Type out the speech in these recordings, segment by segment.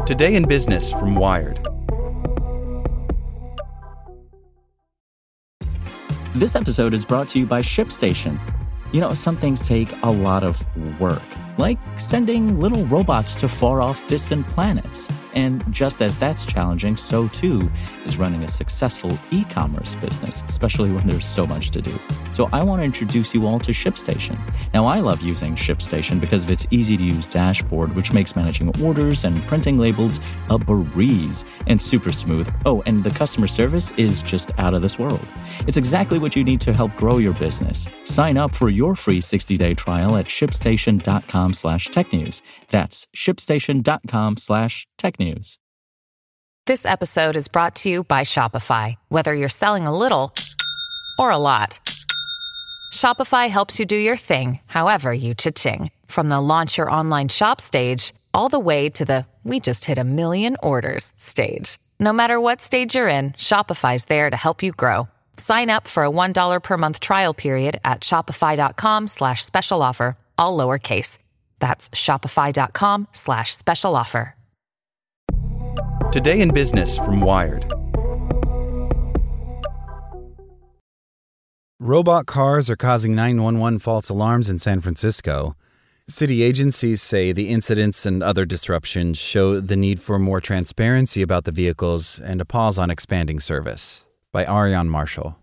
Today in Business from Wired. This episode is brought to you by ShipStation. You know, some things take a lot of work, like sending little robots to far-off distant planets. And just as that's challenging, so too is running a successful e-commerce business, especially when there's so much to do. So I want to introduce you all to ShipStation. Now, I love using ShipStation because of its easy-to-use dashboard, which makes managing orders and printing labels a breeze and super smooth. Oh, and the customer service is just out of this world. It's exactly what you need to help grow your business. Sign up for your free 60-day trial at shipstation.com/technews. That's shipstation.com/technews. This episode is brought to you by Shopify. Whether you're selling a little or a lot, Shopify helps you do your thing, however you cha-ching. From the launch your online shop stage, all the way to the we just hit 1 million orders stage. No matter what stage you're in, Shopify's there to help you grow. Sign up for a $1 per month trial period at shopify.com/special offer, all lowercase. That's shopify.com/special offer. Today in Business from Wired. Robot cars are causing 911 false alarms in San Francisco. City agencies say the incidents and other disruptions show the need for more transparency about the vehicles and a pause on expanding service. By Ariane Marshall.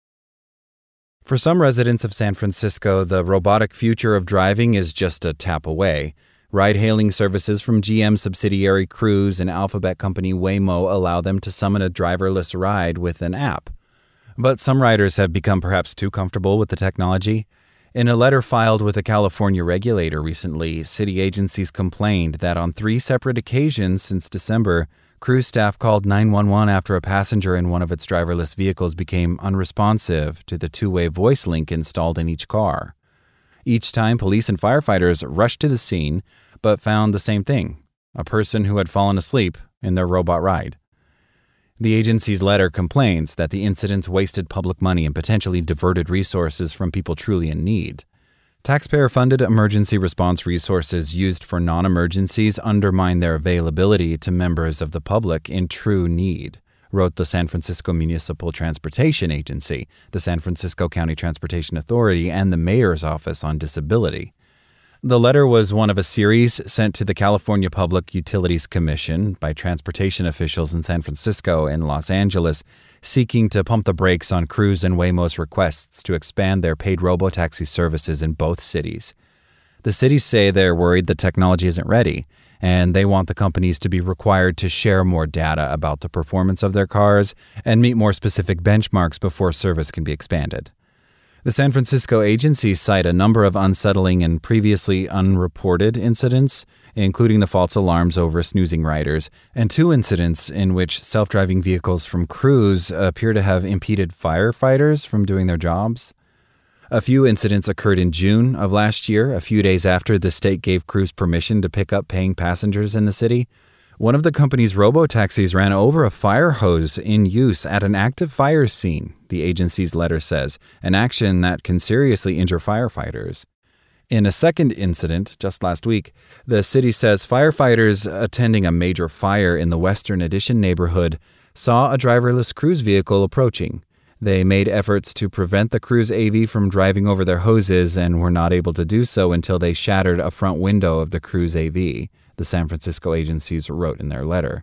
For some residents of San Francisco, the robotic future of driving is just a tap away. Ride-hailing services from GM subsidiary Cruise and Alphabet company Waymo allow them to summon a driverless ride with an app. But some riders have become perhaps too comfortable with the technology. In a letter filed with a California regulator recently, city agencies complained that on 3 separate occasions since December, Cruise staff called 911 after a passenger in one of its driverless vehicles became unresponsive to the two-way voice link installed in each car. Each time, police and firefighters rushed to the scene, but found the same thing: a person who had fallen asleep in their robot ride. The agency's letter complains that the incidents wasted public money and potentially diverted resources from people truly in need. Taxpayer-funded emergency response resources used for non-emergencies undermine their availability to members of the public in true need, wrote the San Francisco Municipal Transportation Agency, the San Francisco County Transportation Authority, and the Mayor's Office on Disability. The letter was one of a series sent to the California Public Utilities Commission by transportation officials in San Francisco and Los Angeles, seeking to pump the brakes on Cruise and Waymo's requests to expand their paid robotaxi services in both cities. The cities say they're worried the technology isn't ready, and they want the companies to be required to share more data about the performance of their cars and meet more specific benchmarks before service can be expanded. The San Francisco agencies cite a number of unsettling and previously unreported incidents, including the false alarms over snoozing riders, and 2 incidents in which self-driving vehicles from Cruise appear to have impeded firefighters from doing their jobs. A few incidents occurred in June of last year, a few days after the state gave Cruise permission to pick up paying passengers in the city. One of the company's robotaxis ran over a fire hose in use at an active fire scene, the agency's letter says, an action that can seriously injure firefighters. In a second incident just last week, the city says firefighters attending a major fire in the Western Addition neighborhood saw a driverless Cruise vehicle approaching. They made efforts to prevent the Cruise AV from driving over their hoses and were not able to do so until they shattered a front window of the Cruise AV, the San Francisco agencies wrote in their letter.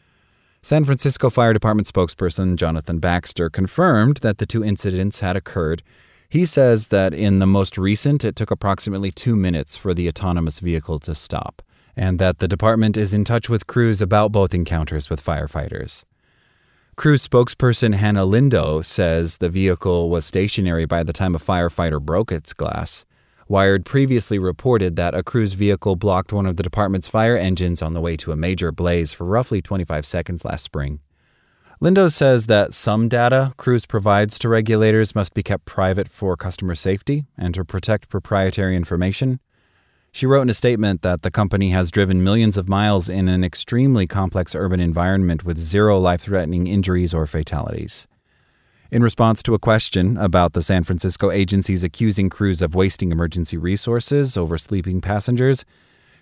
San Francisco Fire Department spokesperson Jonathan Baxter confirmed that the 2 incidents had occurred. He says that in the most recent, it took approximately 2 minutes for the autonomous vehicle to stop, and that the department is in touch with Cruise about both encounters with firefighters. Cruise spokesperson Hannah Lindo says the vehicle was stationary by the time a firefighter broke its glass. Wired previously reported that a Cruise vehicle blocked one of the department's fire engines on the way to a major blaze for roughly 25 seconds last spring. Lindo says that some data Cruise provides to regulators must be kept private for customer safety and to protect proprietary information. She wrote in a statement that the company has driven millions of miles in an extremely complex urban environment with 0 life-threatening injuries or fatalities. In response to a question about the San Francisco agencies accusing Cruise of wasting emergency resources over sleeping passengers,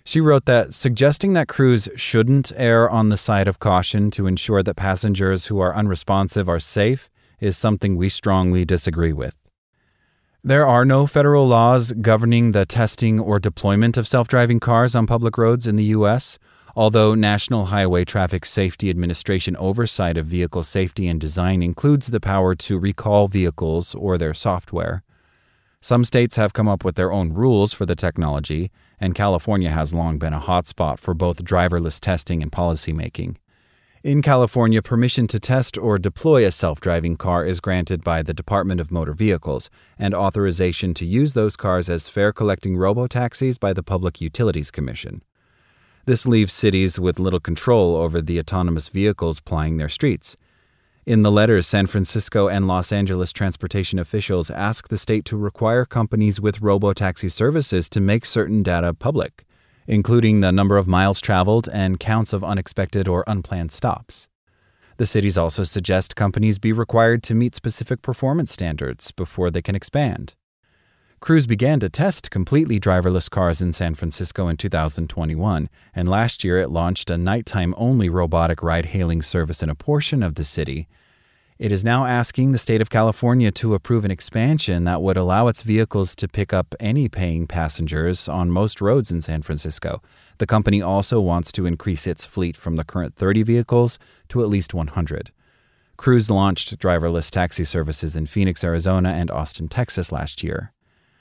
She wrote that suggesting that crews shouldn't err on the side of caution to ensure that passengers who are unresponsive are safe is something we strongly disagree with. There are no federal laws governing the testing or deployment of self-driving cars on public roads in the U.S., although National Highway Traffic Safety Administration oversight of vehicle safety and design includes the power to recall vehicles or their software. Some states have come up with their own rules for the technology, and California has long been a hotspot for both driverless testing and policymaking. In California, permission to test or deploy a self-driving car is granted by the Department of Motor Vehicles, and authorization to use those cars as fare-collecting robo-taxis by the Public Utilities Commission. This leaves cities with little control over the autonomous vehicles plying their streets. In the letters, San Francisco and Los Angeles transportation officials ask the state to require companies with robo-taxi services to make certain data public, including the number of miles traveled and counts of unexpected or unplanned stops. The cities also suggest companies be required to meet specific performance standards before they can expand. Cruise began to test completely driverless cars in San Francisco in 2021, and last year it launched a nighttime-only robotic ride-hailing service in a portion of the city. It is now asking the state of California to approve an expansion that would allow its vehicles to pick up any paying passengers on most roads in San Francisco. The company also wants to increase its fleet from the current 30 vehicles to at least 100. Cruise launched driverless taxi services in Phoenix, Arizona, and Austin, Texas last year.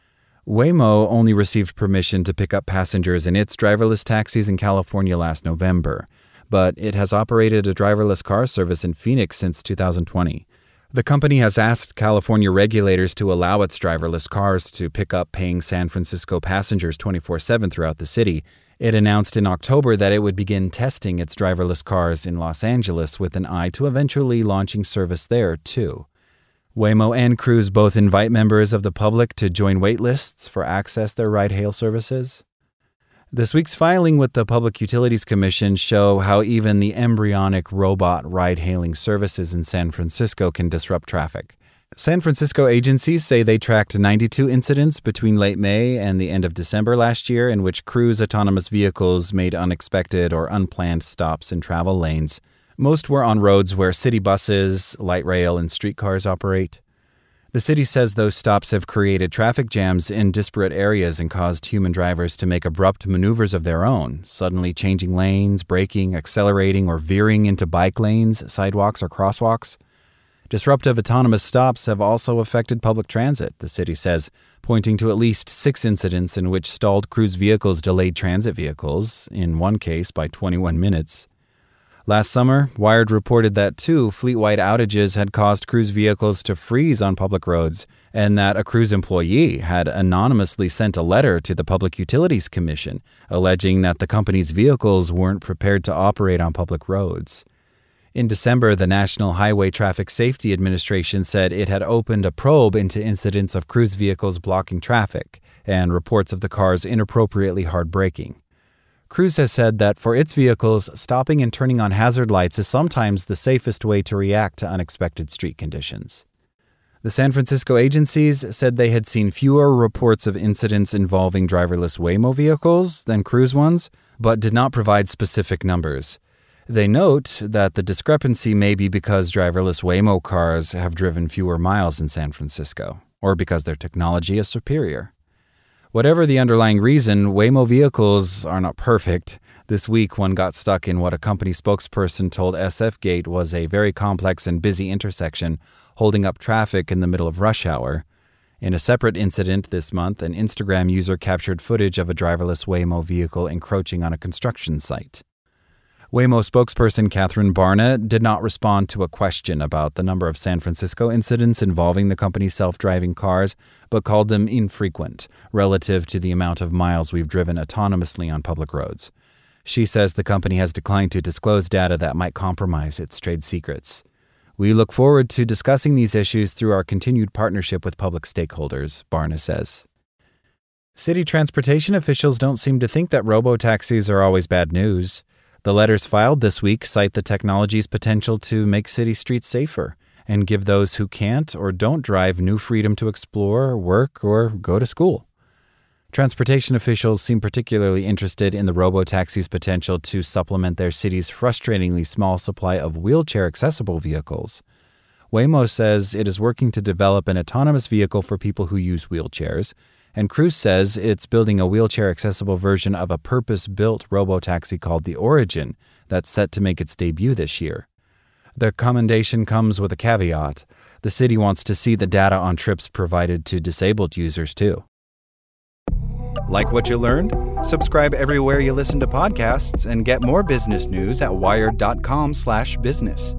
Waymo only received permission to pick up passengers in its driverless taxis in California last November, but it has operated a driverless car service in Phoenix since 2020. The company has asked California regulators to allow its driverless cars to pick up paying San Francisco passengers 24/7 throughout the city. It announced in October that it would begin testing its driverless cars in Los Angeles with an eye to eventually launching service there, too. Waymo and Cruise both invite members of the public to join wait lists for access their ride-hail services. This week's filing with the Public Utilities Commission show how even the embryonic robot ride-hailing services in San Francisco can disrupt traffic. San Francisco agencies say they tracked 92 incidents between late May and the end of December last year in which Cruise autonomous vehicles made unexpected or unplanned stops in travel lanes. Most were on roads where city buses, light rail, and streetcars operate. The city says those stops have created traffic jams in disparate areas and caused human drivers to make abrupt maneuvers of their own, suddenly changing lanes, braking, accelerating, or veering into bike lanes, sidewalks, or crosswalks. Disruptive autonomous stops have also affected public transit, the city says, pointing to at least 6 incidents in which stalled Cruise vehicles delayed transit vehicles, in one case by 21 minutes. Last summer, Wired reported that 2 fleet-wide outages had caused Cruise vehicles to freeze on public roads, and that a Cruise employee had anonymously sent a letter to the Public Utilities Commission, alleging that the company's vehicles weren't prepared to operate on public roads. In December, the National Highway Traffic Safety Administration said it had opened a probe into incidents of Cruise vehicles blocking traffic and reports of the cars inappropriately hard braking. Cruise has said that for its vehicles, stopping and turning on hazard lights is sometimes the safest way to react to unexpected street conditions. The San Francisco agencies said they had seen fewer reports of incidents involving driverless Waymo vehicles than Cruise ones, but did not provide specific numbers. They note that the discrepancy may be because driverless Waymo cars have driven fewer miles in San Francisco, or because their technology is superior. Whatever the underlying reason, Waymo vehicles are not perfect. This week, one got stuck in what a company spokesperson told SF Gate was a very complex and busy intersection, holding up traffic in the middle of rush hour. In a separate incident this month, an Instagram user captured footage of a driverless Waymo vehicle encroaching on a construction site. Waymo spokesperson Catherine Barna did not respond to a question about the number of San Francisco incidents involving the company's self-driving cars, but called them infrequent relative to the amount of miles we've driven autonomously on public roads. She says the company has declined to disclose data that might compromise its trade secrets. We look forward to discussing these issues through our continued partnership with public stakeholders, Barna says. City transportation officials don't seem to think that robo-taxis are always bad news. The letters filed this week cite the technology's potential to make city streets safer and give those who can't or don't drive new freedom to explore, work, or go to school. Transportation officials seem particularly interested in the robotaxi's potential to supplement their city's frustratingly small supply of wheelchair-accessible vehicles. Waymo says it is working to develop an autonomous vehicle for people who use wheelchairs, and Cruise says it's building a wheelchair-accessible version of a purpose-built robotaxi called the Origin that's set to make its debut this year. The commendation comes with a caveat. The city wants to see the data on trips provided to disabled users, too. Like what you learned? Subscribe everywhere you listen to podcasts and get more business news at wired.com/business.